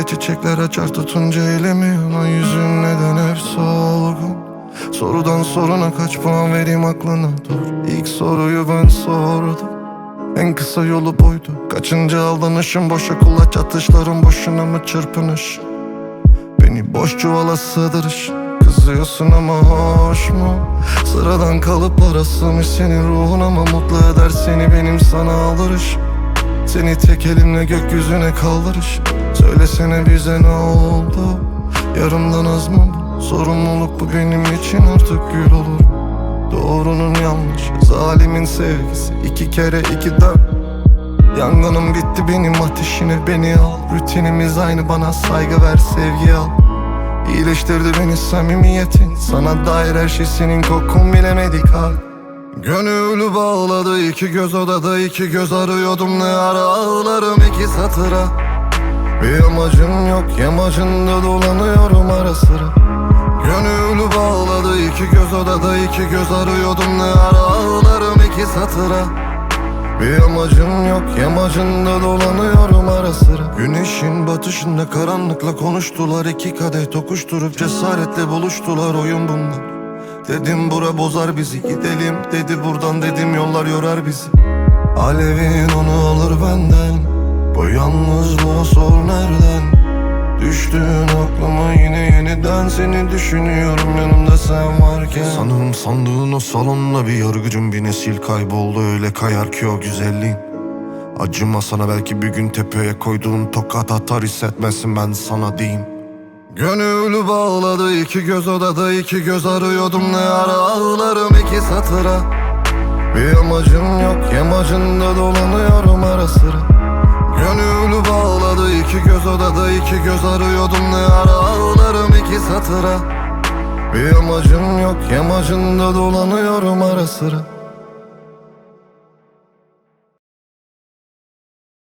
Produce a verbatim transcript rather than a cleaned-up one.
çiçekler açar tutunca elimi. Ama yüzün neden hep solgun? Sorudan soruna kaç puan vereyim aklına? Dur, ilk soruyu ben sordum. En kısa yolu buydu. Kaçıncı aldanışım, boşa kulaç atışlarım, boşuna mı çırpınış? Beni boş çuvala sığdırış. Kızıyorsun ama hoş mu? Sıradan kalıp arasılmış senin ruhun, ama mutlu eder seni benim sana aldırış. Seni tek elimle gökyüzüne kaldırış. Söylesene bize ne oldu? Yarımdan az mı bu? Sorumluluk bu benim için, artık gül olur. Doğrunun yanlış, zalimin sevgisi. İki kere iki dört. Yangınım bitti benim, ateşine beni al. Rutinimiz aynı, bana saygı ver, sevgi al. İyileştirdi beni samimiyetin, sana dair her şey senin kokun, bilemedik hal. Gönül bağladı iki göz odada, iki göz arıyordum ne ara, ağlarım iki satıra. Bir amacım yok, yamacında dolanıyorum ara sıra. Gönül bağladı iki göz odada, iki göz arıyordum ne ara, ağlarım iki satıra. Bir amacım yok, yamacında dolanıyorum ara sıra. Güneşin batışında karanlıkla konuştular, iki kadeh tokuşturup cesaretle buluştular, oyun bunlar. Dedim bura bozar bizi, gidelim dedi buradan, dedim yollar yorar bizi. Alevin onu alır benden, bu yalnızlığa sor nereden? Düştün aklıma yine yeniden, seni düşünüyorum yanımda sen varken. Sanırım sandığın o salonda bir yargıcım, bir nesil kayboldu, öyle kayar ki o güzelliğin. Acıma sana, belki bir gün tepeye koyduğun tokat atar, hissetmesin ben sana diyeyim. Gönül bağladı iki göz odada, iki göz arıyordum ne ara, ağlarım iki satıra. Bir amacım yok, yamacında dolanıyorum ara sıra. Gönül bağladı iki göz odada, iki göz arıyordum ne ara, ağlarım iki satıra. Bir amacım yok, yamacında dolanıyorum ara sıra.